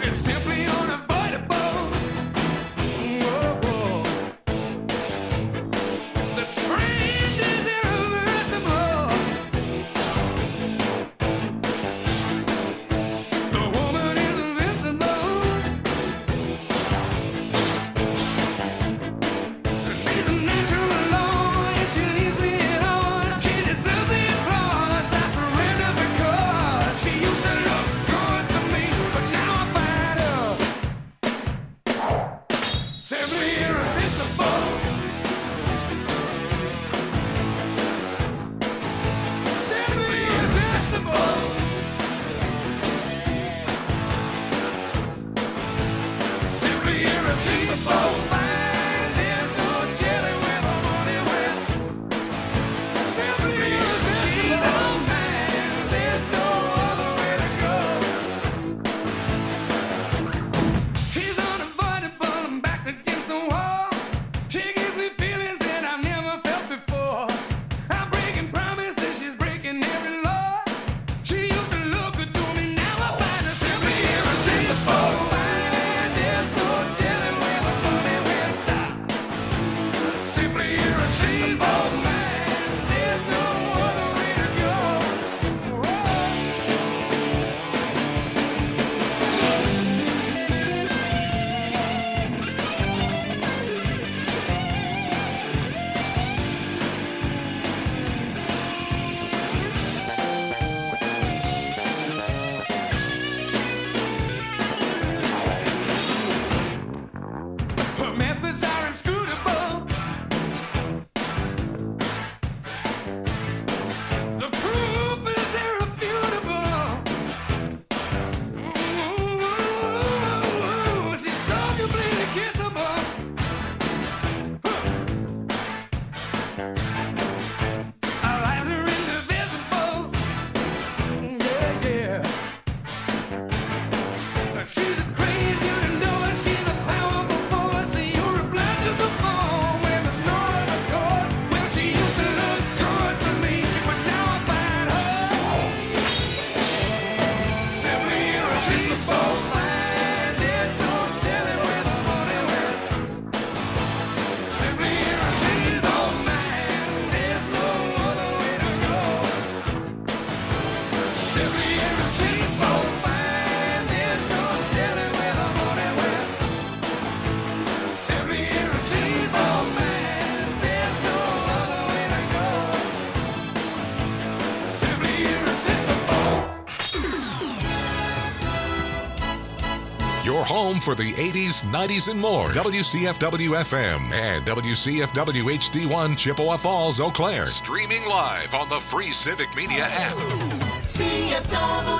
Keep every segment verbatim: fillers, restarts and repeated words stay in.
Your home for the eighties, nineties, and more. W C F W F M and W C F W H D one Chippewa Falls, Eau Claire. Streaming live on the free Civic Media app. C F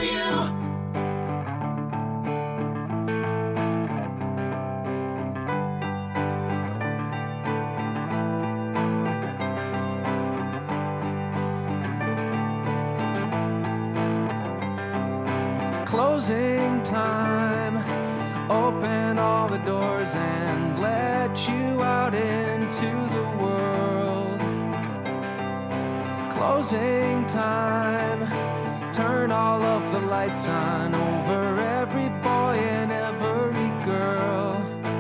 W. Closing time, open all the doors and let you out into the world. Closing time, turn all of the lights on over every boy and every girl.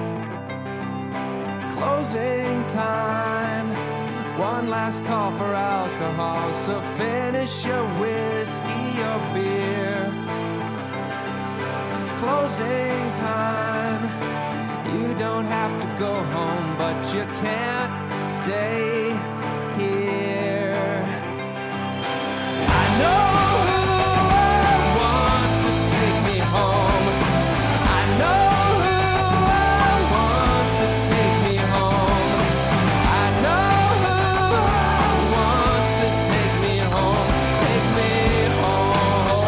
Closing time, one last call for alcohol, so finish your whiskey or beer. Closing time, you don't have to go home, but you can't stay here. I know who I want to take me home. I know who I want to take me home. I know who I want to take me home. Take me home.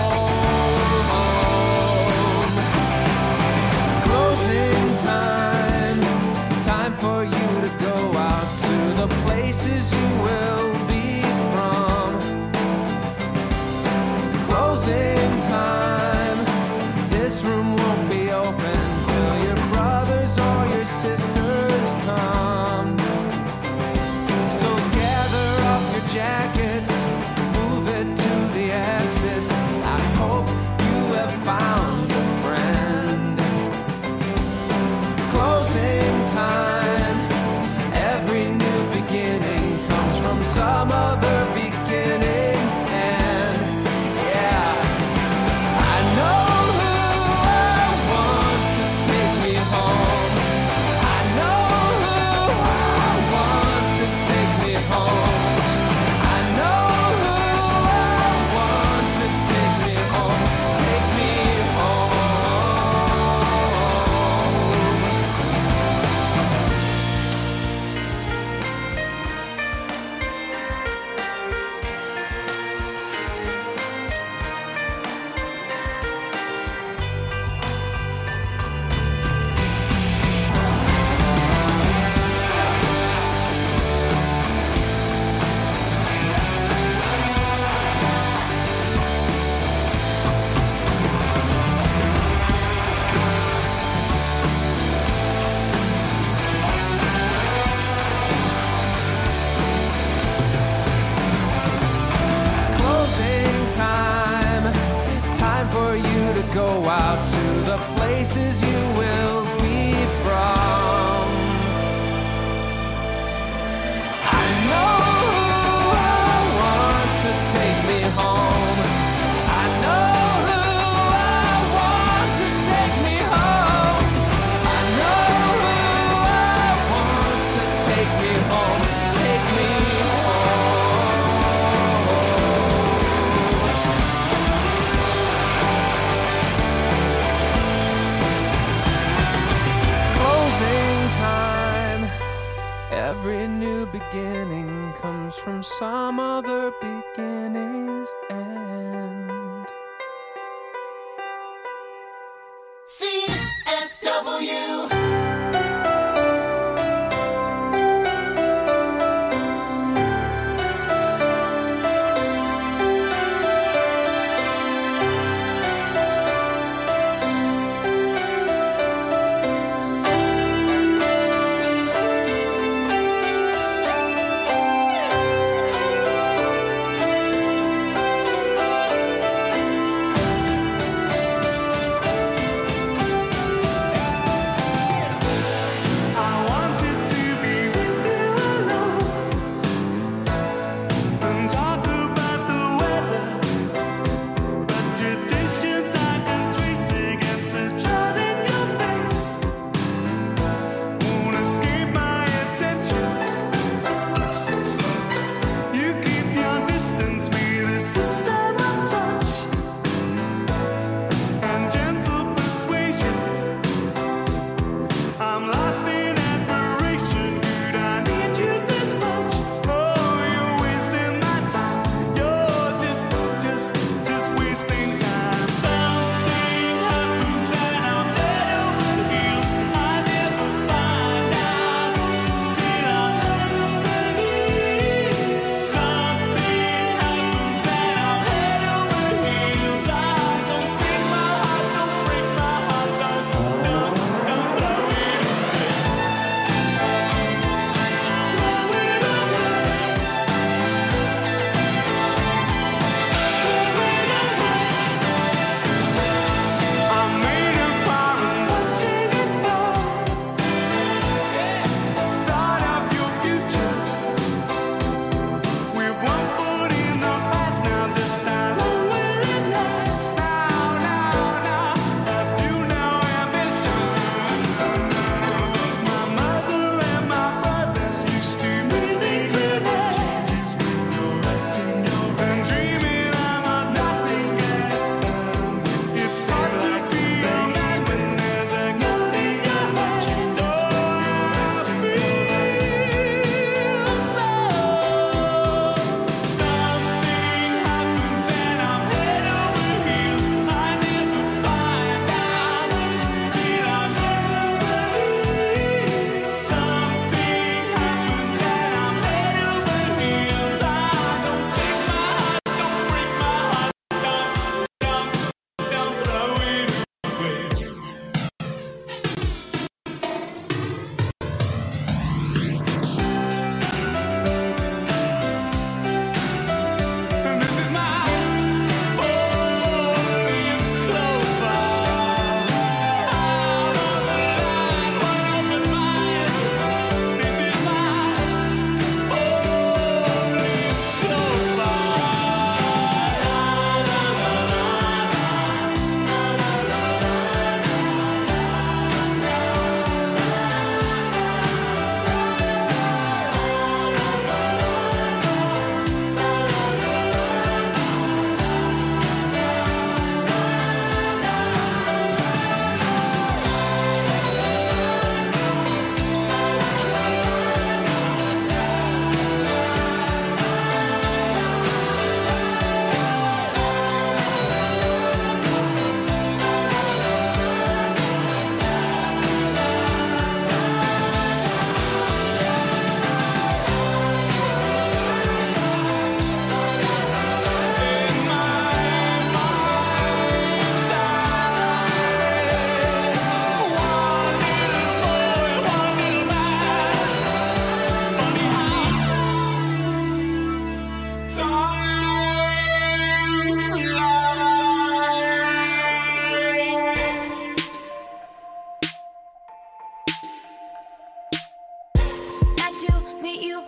For you to go out to the places you will be from. Closing time, this room won't be open till your brothers or your sisters come. So gather up your jackets, move it to the exits. I hope you have found a friend. places you will be from. I know who I want to take me home. I know who I want to take me home. I know who I want to take me home. Take me time. Every new beginning comes from some other beginning's end. C F W.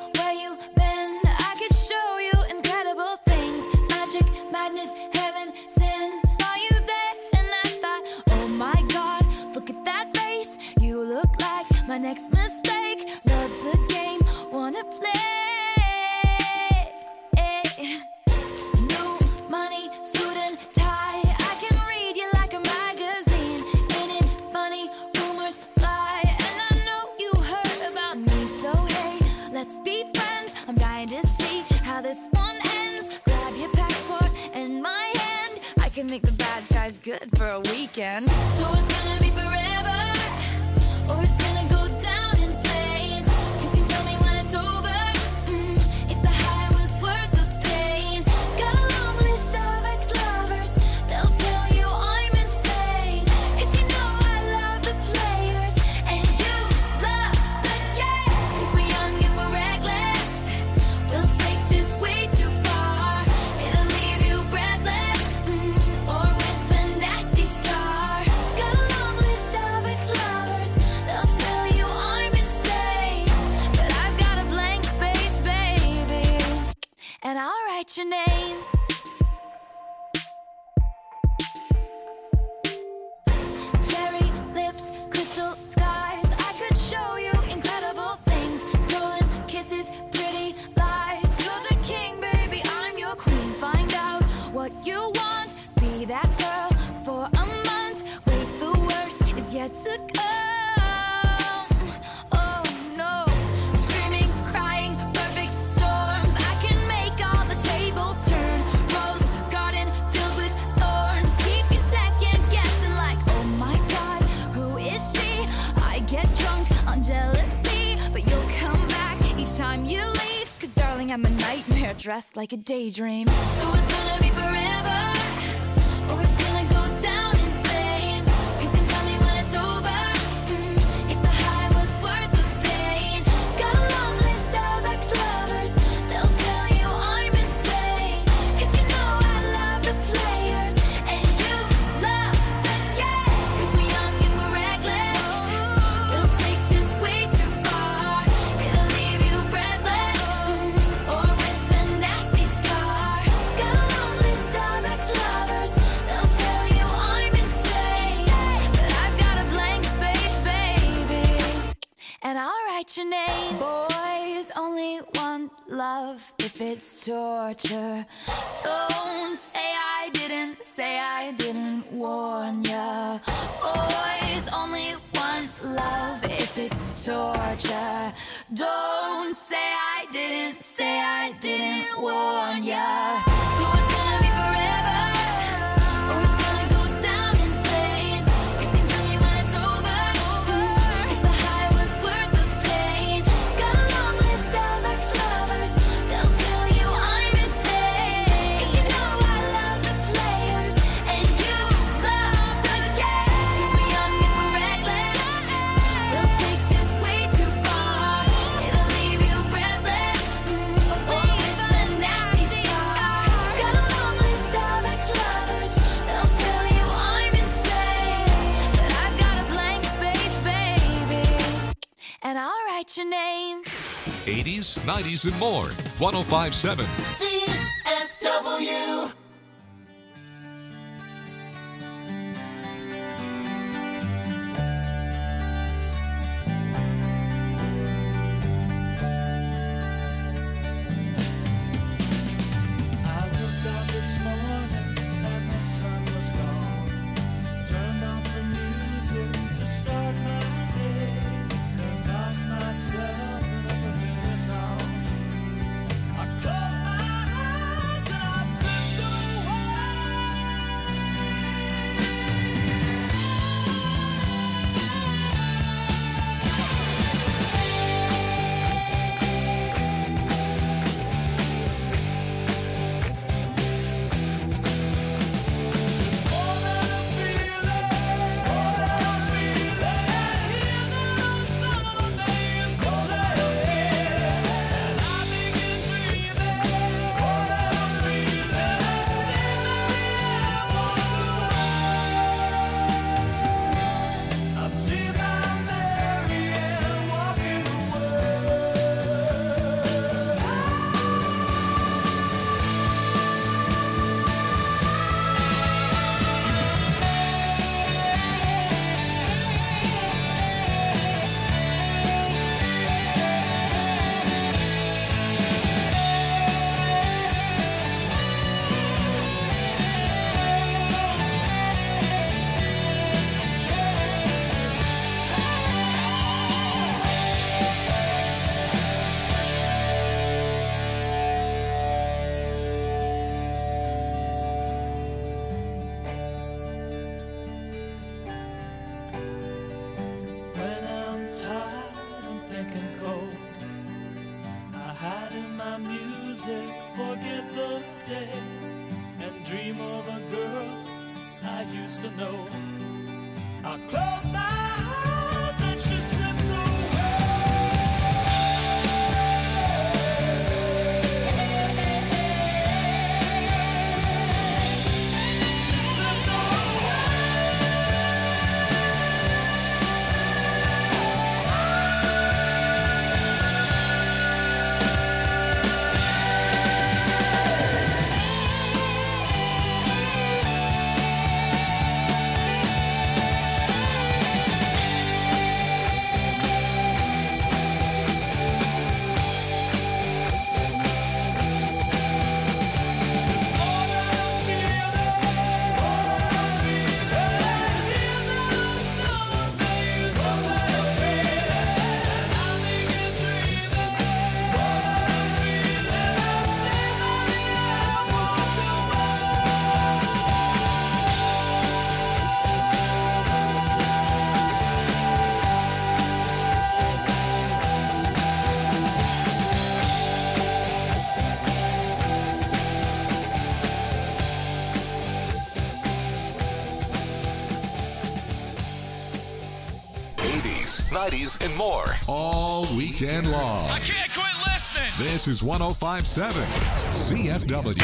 where you been. I could show you incredible things. Magic, madness, heaven, sin. Saw you there and I thought, oh my God, look at that face. You look like my next mistake. Love's a game, wanna play. New money, suit and tie. I can read you like a magazine. Ain't it funny? Rumors fly. And I know you heard about me. So hey, let's be friends. I'm dying to see how this one ends. Grab your passport and my hand. I can make the bad guys good for a weekend. So it's gonna be forever, or it's gonna go down in flames. You can tell me when it's over, mm, if the high was worth the pain. Got a long list of ex-lovers. They'll tell you I'm insane. Cause you know I love the players and you love the game. Cause we're young and we're reckless. We'll take this way too far. It'll leave you breathless, mm, or with a nasty scar. Got a long list of ex-lovers. They'll tell you I'm insane. But I've got a blank space, baby, and I'll write your name. Cherry lips, crystal skies. I could show you incredible things. Stolen kisses, pretty lies. You're the king, baby, I'm your queen. Find out what you want. Be that girl for a month. Wait, the worst is yet to come. Oh no. Screaming, crying, perfect storms. I can make all the tables turn. Rose garden filled with thorns. Keep you second guessing like, oh my God, who is she? I get drunk on jealousy, but you'll come back each time you leave. Cause darling, I'm a nightmare dressed like a daydream. So it's gonna be forever, or it's gonna go down in flames. You can tell me when it's over, mm, if the high was worth the pain. Got a long list of ex-lovers. They'll tell you I'm insane. Cause you know I love the players and you love the game. Cause we're young and we're reckless. We'll take this way too far. It'll leave you breathless, mm, or with a nasty scar. Got a long list of ex-lovers. They'll tell you I'm insane. But I've got a blank space, baby, and I'll write your name. Boys only want love if it's torture. Don't say I didn't, say I didn't warn ya. Boys only want love if it's torture. Don't say I didn't, say I didn't warn ya. So it's gonna be forever, or it's gonna go down in flames. You can tell me when it's over, mm, if the high was worth the pain. Got a long list of ex-lovers. They'll tell you I'm insane. Cause you know I love the players and you love the game. Cause we're young and we're reckless. We'll take this way too far. It'll leave you breathless, mm, or with a nasty scar. Got a long list of ex-lovers. They'll tell you I'm insane. But I've got a blank space, baby, and I'll write your name. eighties, nineties, and more. one oh five point seven. C F W. I looked out this morning and the sun was gone. Turned on some music to start my day, and lost myself in a familiar song. I closed my thick and cold. I hide in my music, forget the day, and dream of a girl I used to know. I close my eyes and she slipped away. She slipped nineties, and more. All weekend long. I can't quit listening. This is one oh five point seven C F W.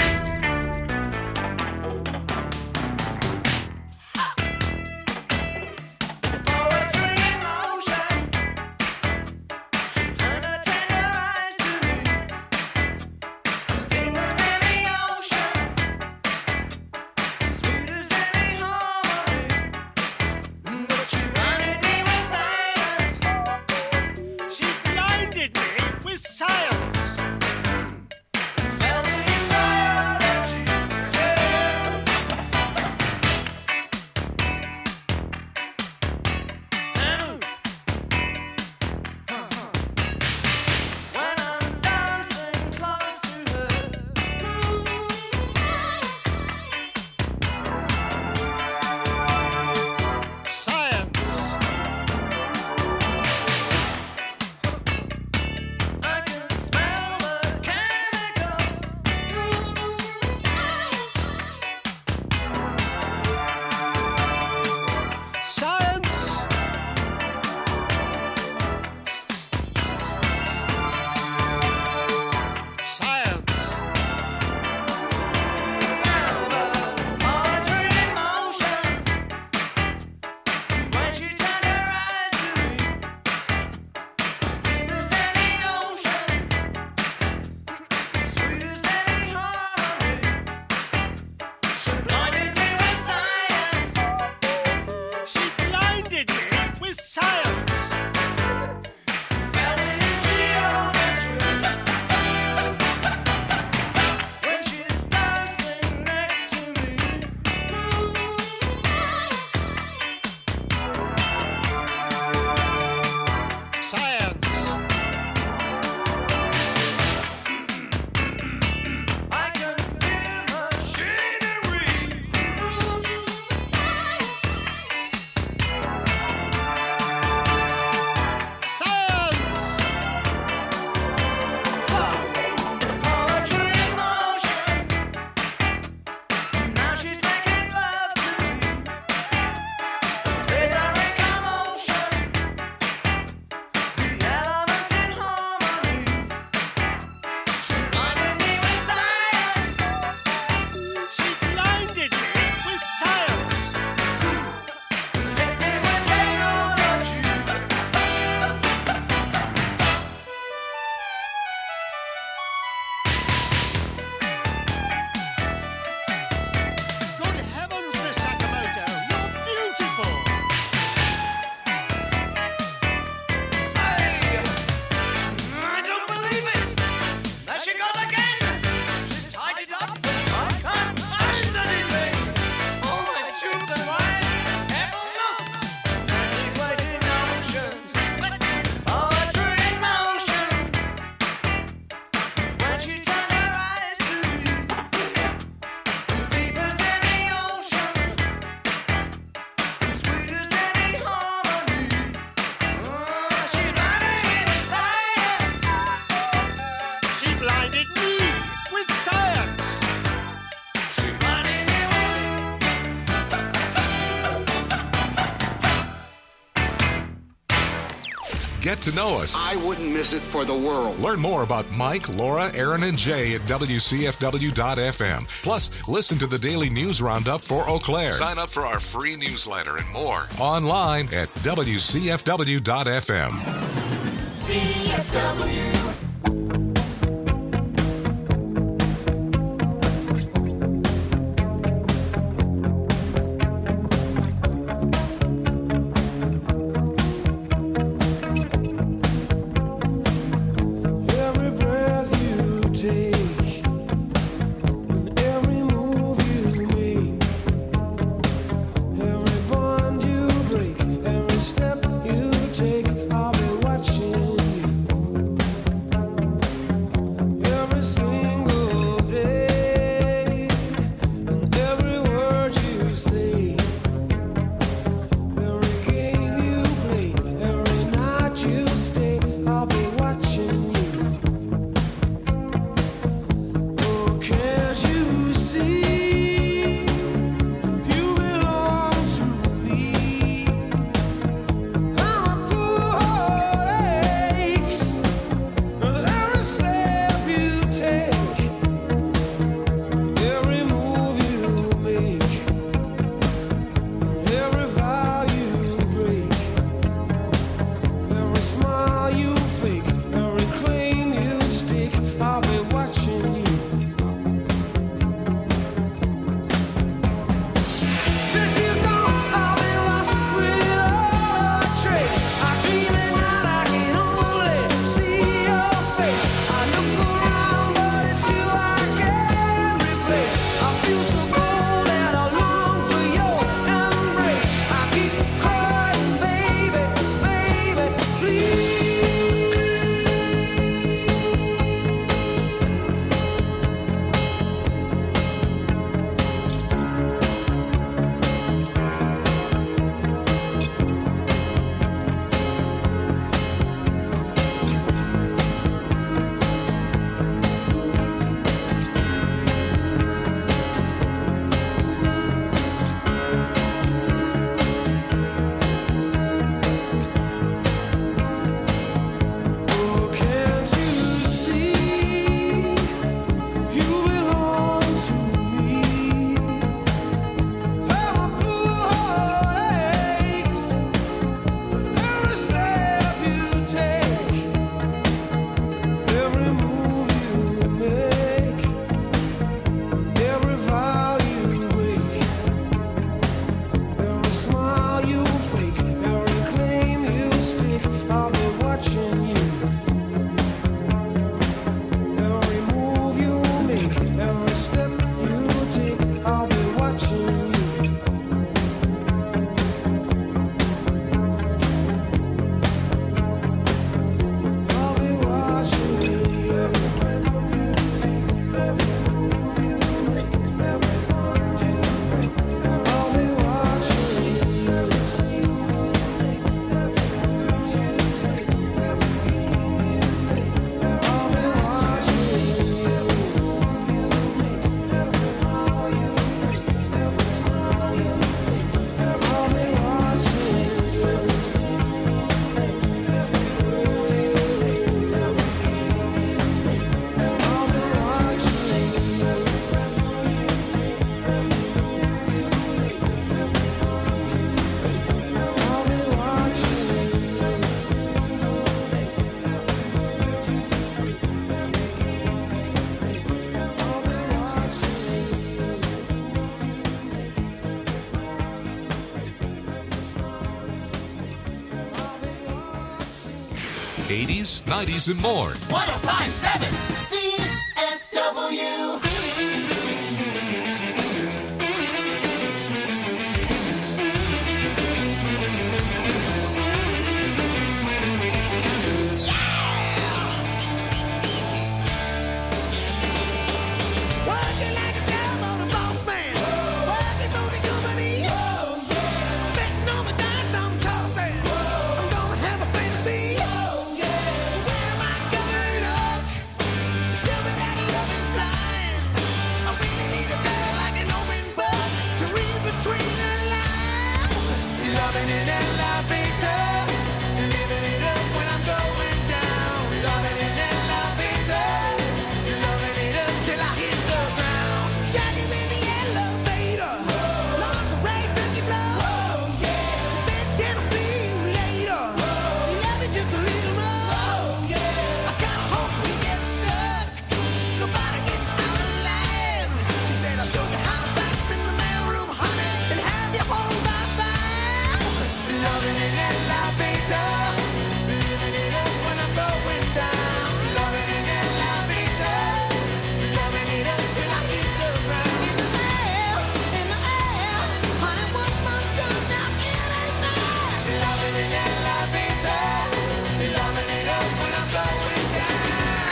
Get to know us. I wouldn't miss it for the world. Learn more about Mike, Laura, Aaron, and Jay at W C F W dot F M. Plus, listen to the daily news roundup for Eau Claire. Sign up for our free newsletter and more online at W C F W dot F M. C F W. eighties, nineties, and more. one oh five point seven C F W. Working like a dove on a boss man. Working for the company. Betting on the dice I'm tossing. I'm gonna have a fantasy. Where am I gonna look? Tell me that love is blind. I really need a girl like an open book to read between the lines. Loving it and loving it. Living it up when I'm Loving in elevator, living it up when I'm going down. Loving in elevator, loving it up till I hit the ground. In the air, in the air, honey, one more time now, it ain't fair. Loving in elevator, loving it up when I'm going down.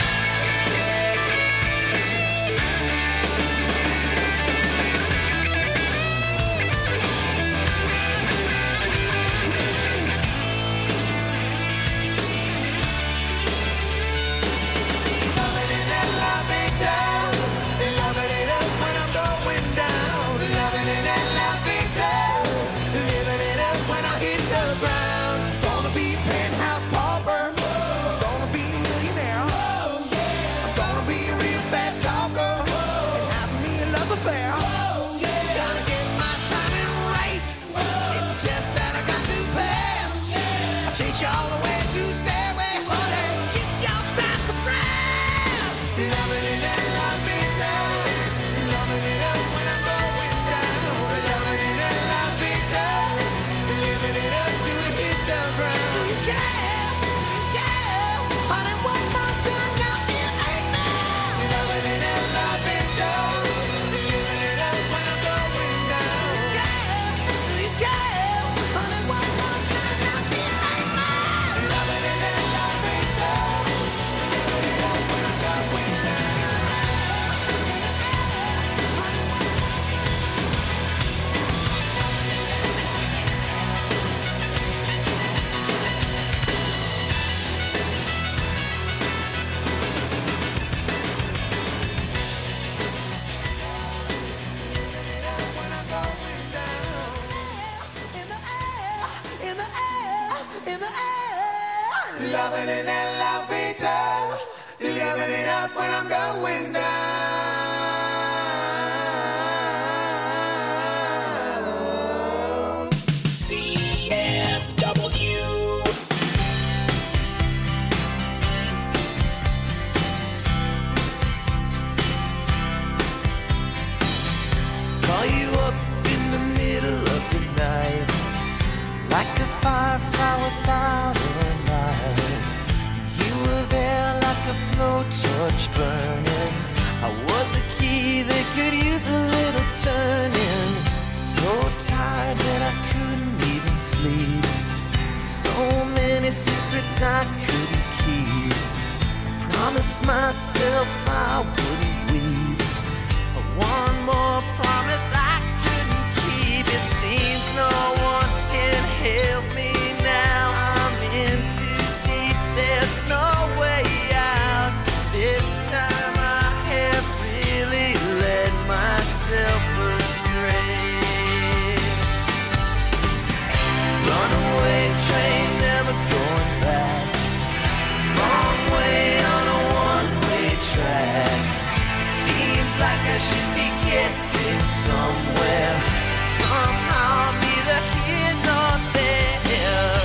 Loving in elevator, loving it up when I'm going down. Loving in elevator, living it up when I hit the ground. Gonna be penthouse pauper, gonna be millionaire. I'm gonna be a real fast talker and have me a love affair. Gotta get my timing right. It's a test that I got to pass. I'll chase y'all away to stairway, honey. Kiss y'all fast to press. Loving in elevator, loving it up when I'm going down. Loving in elevator, living it up till we hit the ground. Do you care? Do you care? Honey, one more time now, it ain't fair. Loving in elevator, living it up when I'm going down. Do you care? Do you care? Honey, one more time now, it ain't fair. Loving in elevator, living it up when I'm going down. Living it up when I'm going down. In the air, in the air, in the air. Loving in elevator, living it up when I'm going down. C F W. Call you up in the middle of the night, like a firefly without a light. You were there like a blowtorch burning. I was a key that could use a little turning. So tired that I couldn't even sleep. So many secrets I couldn't keep. I promised myself I wouldn't weep. One more promise I couldn't keep. It seems no one can help me now. I'm in too deep. There's no way out. This time I have really led myself astray. Runaway train, never going back. Wrong way on a one-way track. Seems like I should be getting somewhere. Somehow neither here nor there.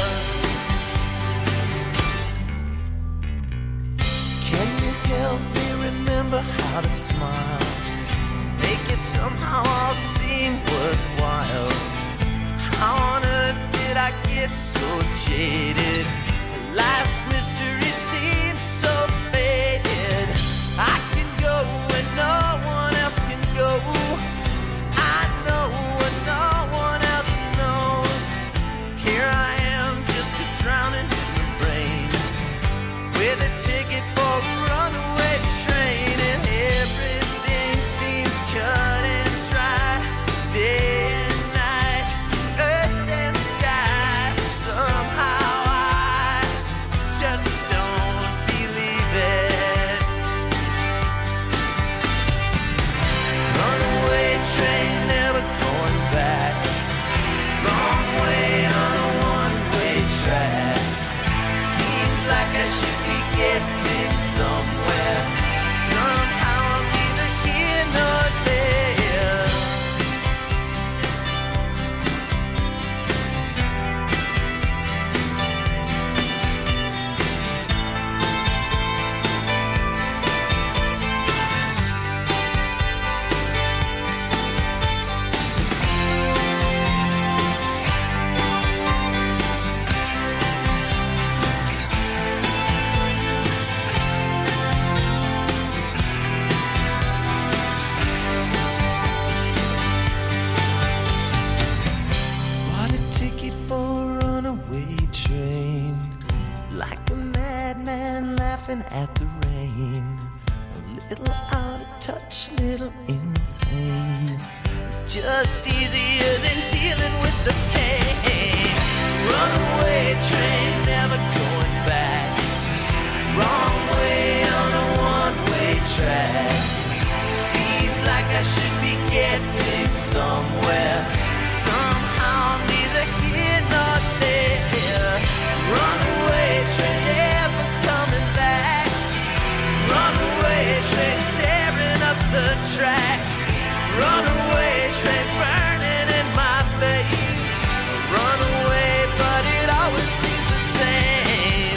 Can you help me remember how to smile? Make it somehow all seem worthwhile. How on earth did I get so jaded? Life's mystery seems so faded. I can go where no one else can go. I know what no one else knows. Here I am, just a drowning in the rain, with a ticket for a runaway train, and everything seems cut and dry. Day and night, earth and sky. Somehow I just don't laughing at the rain. A little out of touch, little insane. It's just easier than dealing with the pain. Runaway train, never going back. Wrong way on a one-way track. Seems like I should be getting somewhere. Somehow neither here nor there. Runaway train, never coming back. Runaway train, tearing up the track. Runaway train, burning in my face. Runaway, but it always seems the same.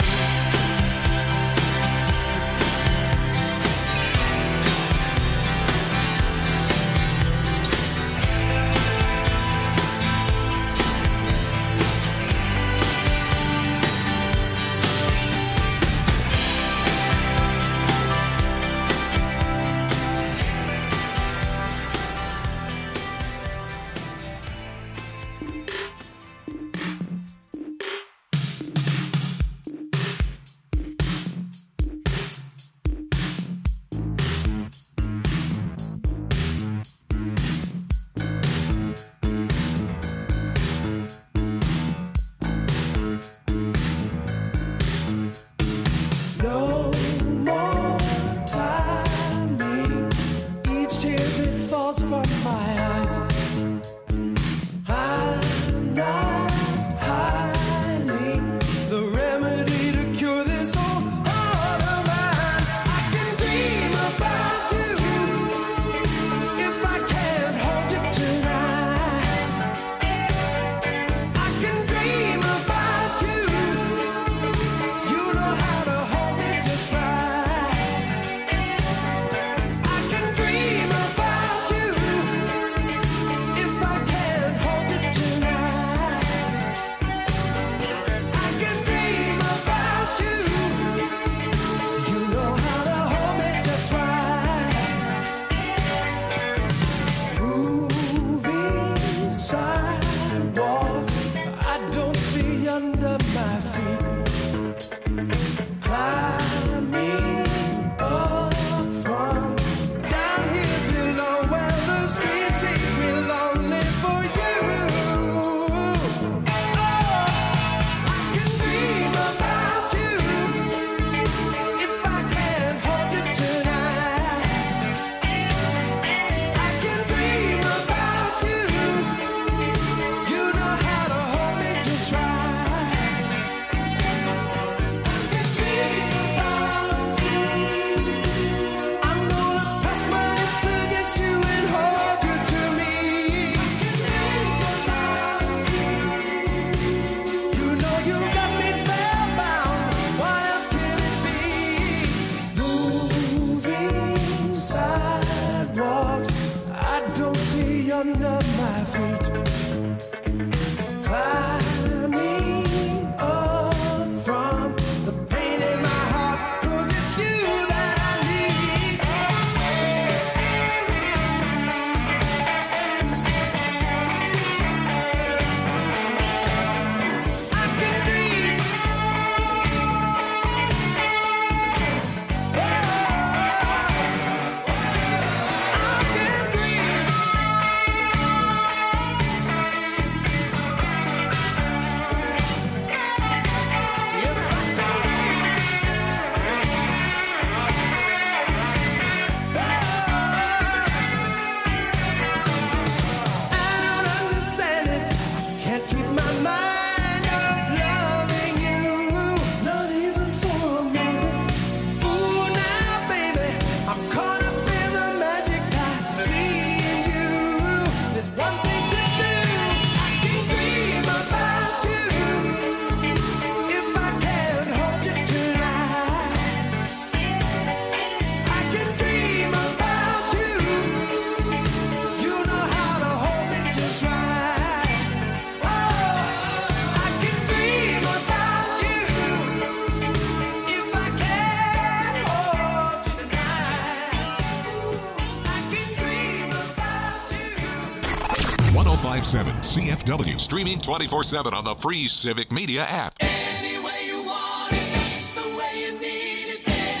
one oh five point seven C F W. Streaming twenty-four seven on the free Civic Media app. Any way you want it, that's the way you need it.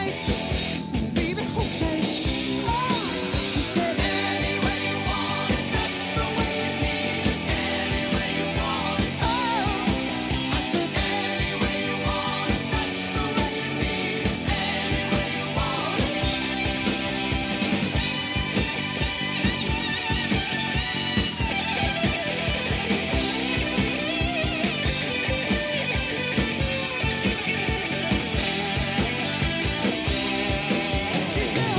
change, baby, who change? Oh, she said, any way you want it, that's the way you need it. Any way you want it. Oh, I said, any way you want it, that's the way you need it. Any way you want it. She said,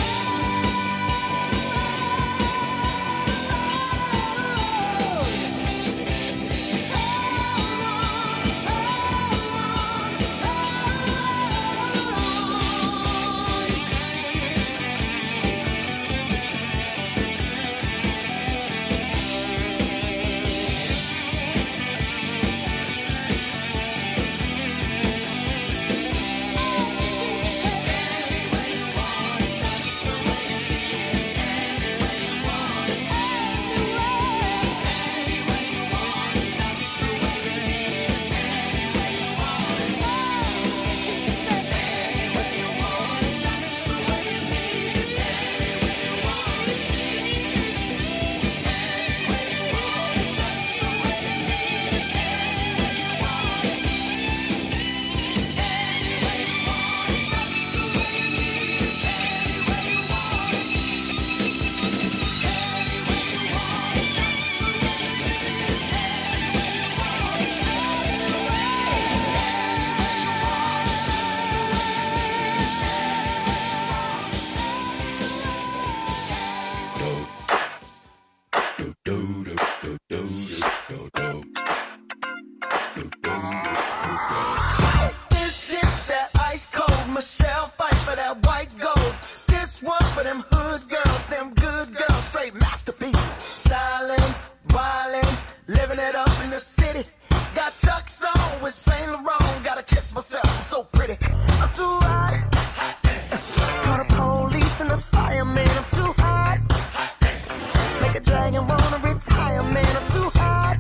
this is that ice cold Michelle fight for that white gold. This one for them hood girls, them good girls, straight masterpieces. Stylin', wildin', living it up in the city. Got Chuck's on with Saint Laurent. Gotta kiss myself, I'm so pretty. I'm too hot. Call the police and the fireman. I'm too hot. Make a dragon wanna retire, man. I'm too hot.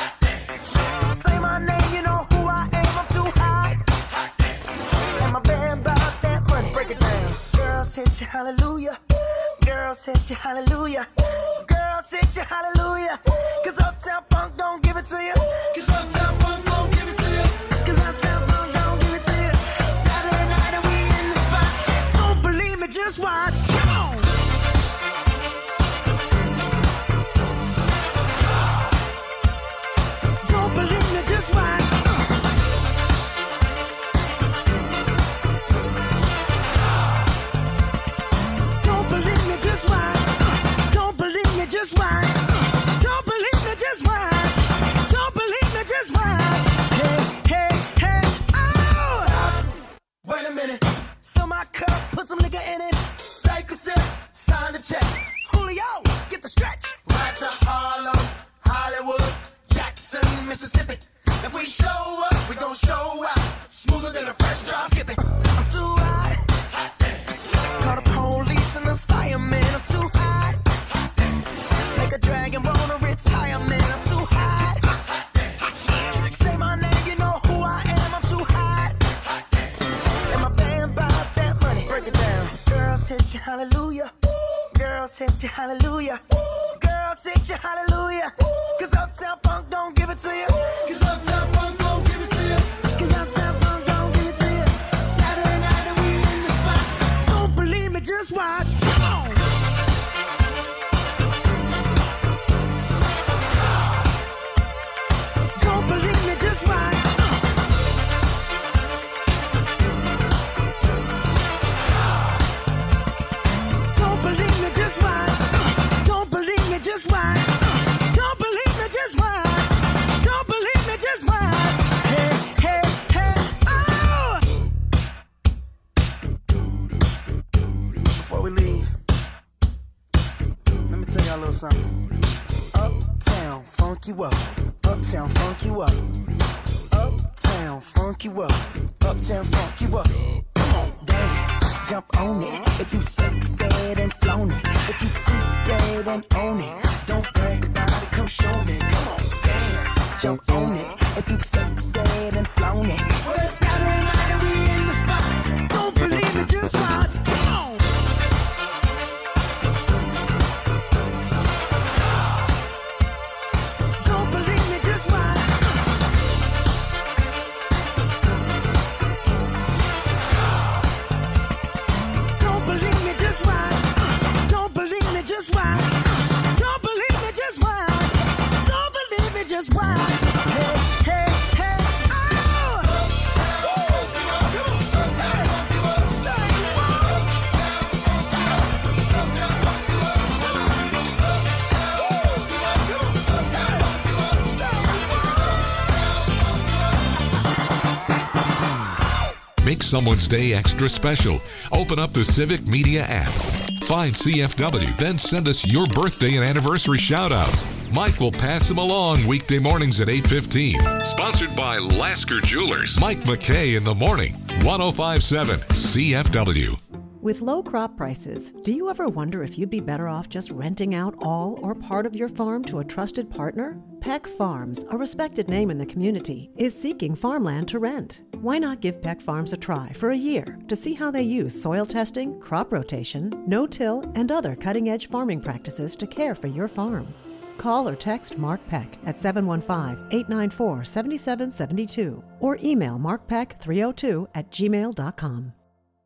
Say my name, you know who I am. I'm too hot. And my band about that money. Break it down. Girls hit you, hallelujah. Girls hit you, hallelujah. Girls hit you, hallelujah. Cause Uptown Funk don't give it to you. Cause Uptown Funk don't give it to you. Cause Uptown Funk don't give it to you. Saturday night and we in the spot. Don't believe me, just watch. Come on. Don't believe me, just watch. Don't believe me, just watch. Don't believe me, just watch. Don't believe me, just watch. Don't believe me, just watch. Hey, hey, hey, oh! Stop. Wait a minute. Fill my cup, put some liquor in it. Take a sip, sign the check. Julio, get the stretch. Right to Harlem, Hollywood, Jackson, Mississippi. If we show up, we gon' show out. Smoother than a fresh drop. Skip it. I'm too hot. Call the police and the fireman. I'm too hot. Make a dragon wanna retire, man. I'm too hot. Say my name, you know who I am. I'm too hot. And my band bought that money. Break it down. Girls hit you, hallelujah. Girls hit you, hallelujah. Girls hit you, hallelujah. Cause Uptown Funk don't give it to you. Cause Uptown Funk don't give it to you. Cause Uptown Funk don't give it to you. Saturday night and we in the spot. Don't believe me, just watch. Come on. Don't believe me, just watch. Don't believe me, just watch. Don't believe me, just watch. Don't believe me, just watch. Don't believe me, just watch. Hey, hey, hey, oh! Before we leave, let me tell y'all a little something. Uptown, funk you up. Uptown, funk you up. Uptown, funk you up. Uptown, funk you up. Come on, dance, jump on it. If you sexed and flown it. If you freak dead and own it. Don't brag about it, come show me. Come on, dance, jump on it. If you sexed and flown it. Well, it's Saturday night and we in the spot. Don't believe it, just watch. someone's day extra special, open up the Civic Media app. Find C F W, then send us your birthday and anniversary shout-outs. Mike will pass them along weekday mornings at eight fifteen. Sponsored by Lasker Jewelers. Mike McKay in the morning. one oh five point seven C F W. With low crop prices, do you ever wonder if you'd be better off just renting out all or part of your farm to a trusted partner? Peck Farms, a respected name in the community, is seeking farmland to rent. Why not give Peck Farms a try for a year to see how they use soil testing, crop rotation, no-till, and other cutting-edge farming practices to care for your farm? Call or text Mark Peck at seven one five, eight nine four, seven seven seven two or email markpeck three oh two at gmail dot com.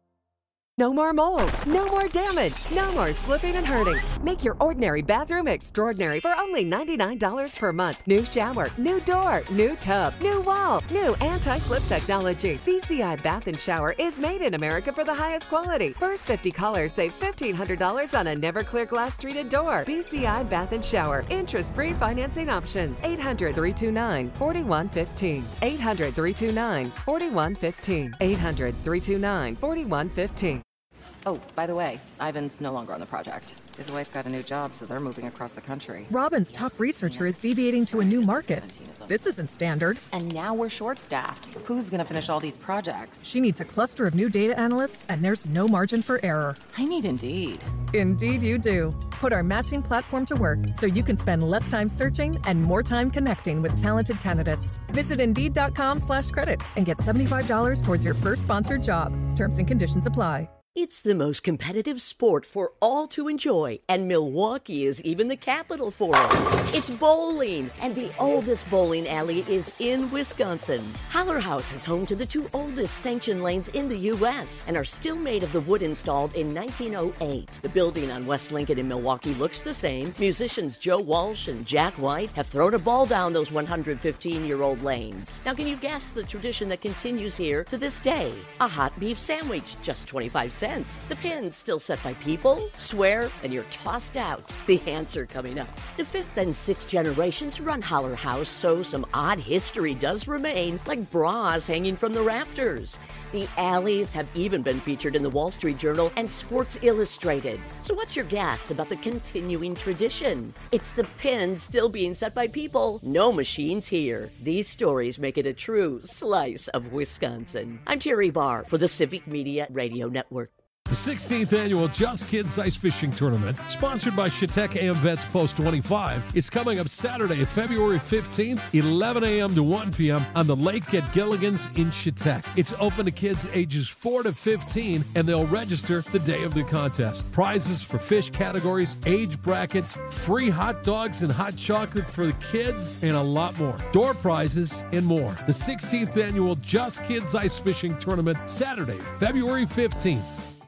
No more mold, no more damage, no more slipping and hurting. Make your ordinary bathroom extraordinary for only ninety-nine dollars per month. New shower, new door, new tub, new wall, new anti-slip technology. B C I Bath and Shower is made in America for the highest quality. First fifty callers save fifteen hundred dollars on a never clear glass treated door. B C I Bath and Shower. Interest-free financing options. eight hundred, three two nine, four one one five. eight hundred, three two nine, four one one five. eight hundred, three two nine, four one one five. Oh, by the way, Ivan's no longer on the project. His wife got a new job, so they're moving across the country. Robin's top researcher is deviating to a new market. This isn't standard. And now we're short-staffed. Who's going to finish all these projects? She needs a cluster of new data analysts, and there's no margin for error. I need Indeed. Indeed you do. Put our matching platform to work so you can spend less time searching and more time connecting with talented candidates. Visit Indeed.com slash credit and get seventy-five dollars towards your first sponsored job. Terms and conditions apply. It's the most competitive sport for all to enjoy, and Milwaukee is even the capital for it. It's bowling, and the oldest bowling alley is in Wisconsin. Holler House is home to the two oldest sanctioned lanes in the U S and are still made of the wood installed in nineteen oh eight. The building on West Lincoln in Milwaukee looks the same. Musicians Joe Walsh and Jack White have thrown a ball down those one hundred fifteen-year-old lanes. Now, can you guess the tradition that continues here to this day? A hot beef sandwich, just twenty-five cents. The pins still set by people, swear, and you're tossed out. The answer coming up. The fifth and sixth generations run Holler House, so some odd history does remain, like bras hanging from the rafters. The alleys have even been featured in the Wall Street Journal and Sports Illustrated. So what's your guess about the continuing tradition? It's the pins still being set by people. No machines here. These stories make it a true slice of Wisconsin. I'm Terry Barr for the Civic Media Radio Network. The sixteenth Annual Just Kids Ice Fishing Tournament, sponsored by Chautauqua A M Vets Post twenty-five, is coming up Saturday, February fifteenth, eleven a.m. to one p.m. on the lake at Gilligan's in Chautauqua. It's open to kids ages four to fifteen, and they'll register the day of the contest. Prizes for fish categories, age brackets, free hot dogs and hot chocolate for the kids, and a lot more. Door prizes and more. The sixteenth Annual Just Kids Ice Fishing Tournament, Saturday, February fifteenth.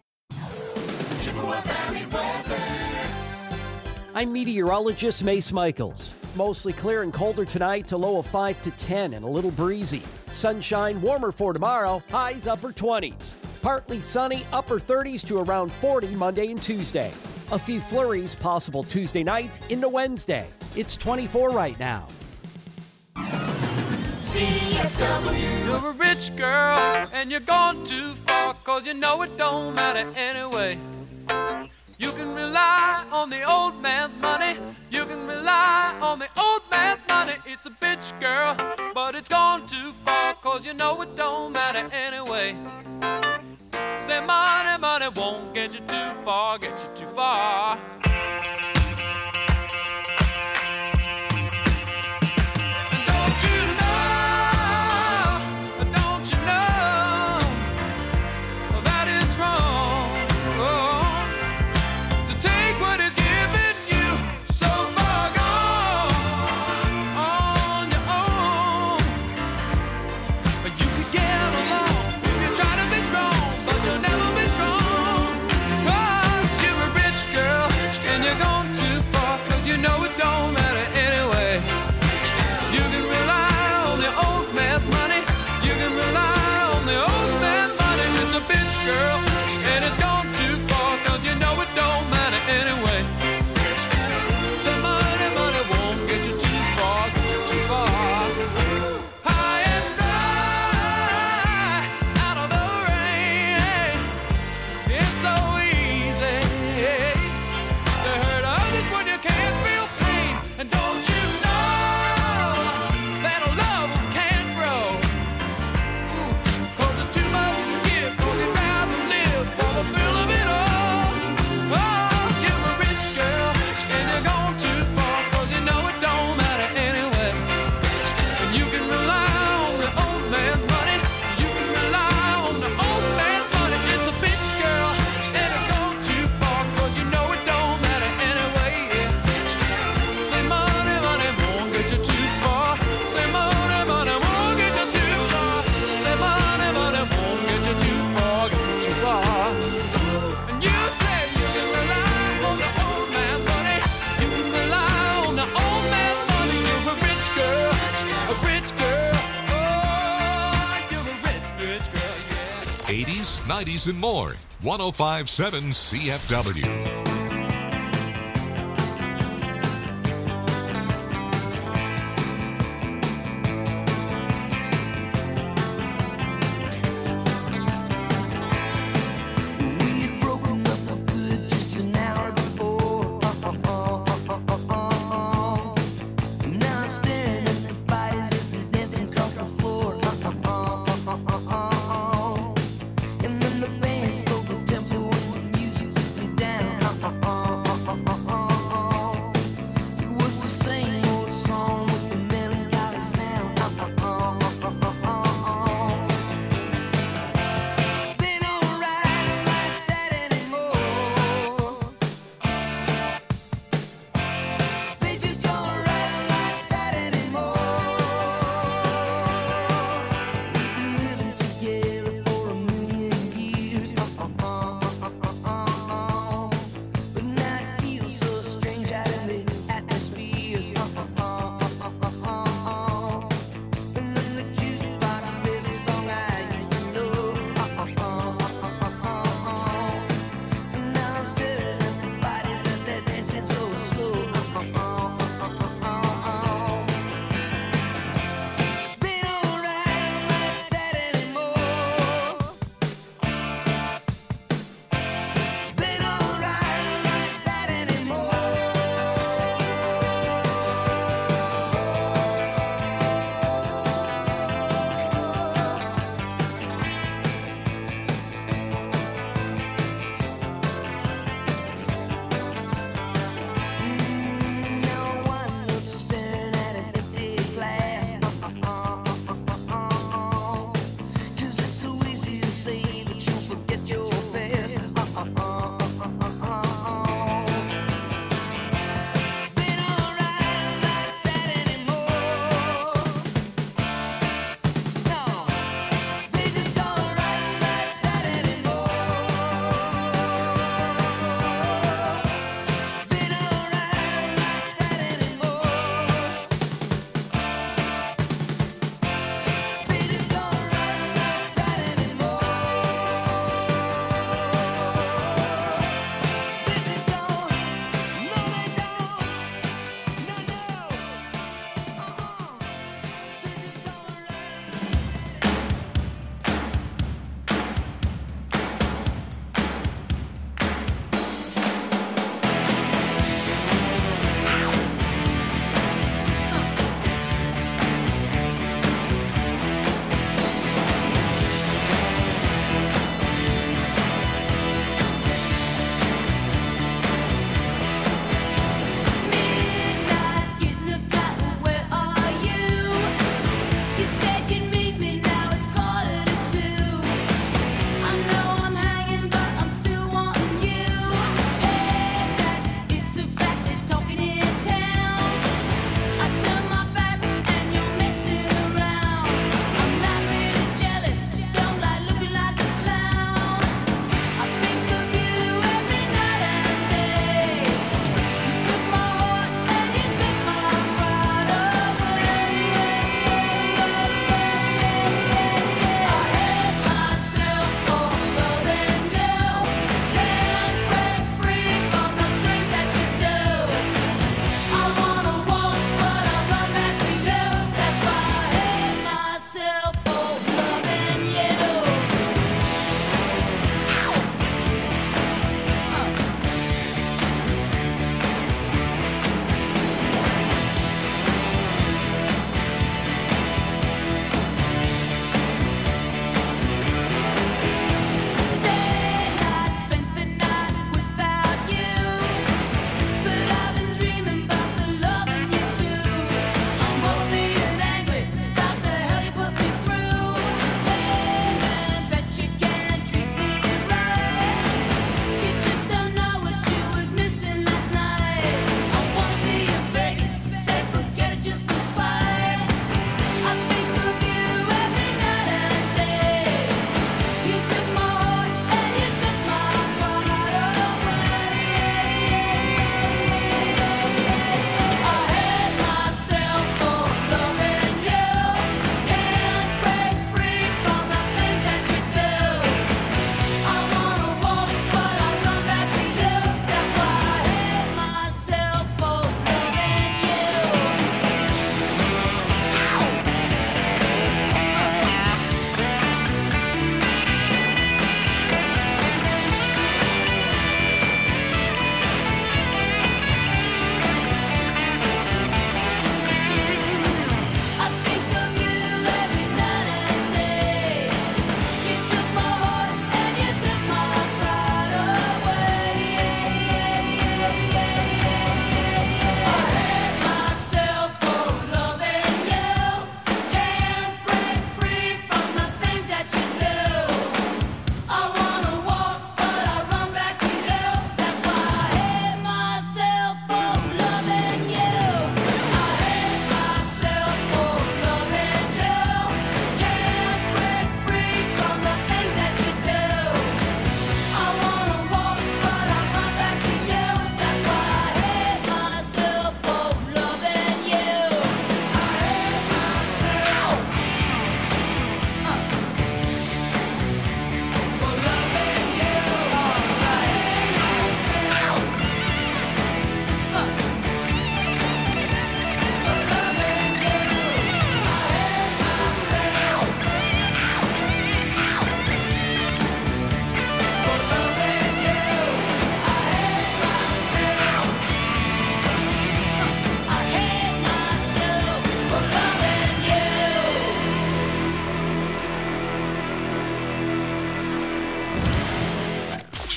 I'm meteorologist Mace Michaels. Mostly clear and colder tonight to low of five to ten and a little breezy. Sunshine, warmer for tomorrow, highs upper twenties. Partly sunny, upper thirties to around forty Monday and Tuesday. A few flurries possible Tuesday night into Wednesday. It's twenty-four right now. C F W. You're a rich girl and you're gone too far, cause you know it don't matter anyway. You can rely on the old man's money. You can rely on the old man's money. It's a bitch, girl, but it's gone too far, cause you know it don't matter anyway. Say money, money won't get you too far, get you too far. nineties, and more. one oh five point seven C F W. And then the band slowed the tempo and the music took it down.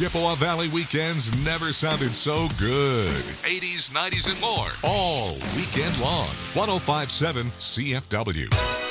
Chippewa Valley weekends never sounded so good. eighties, nineties, and more. All weekend long. one oh five point seven C F W.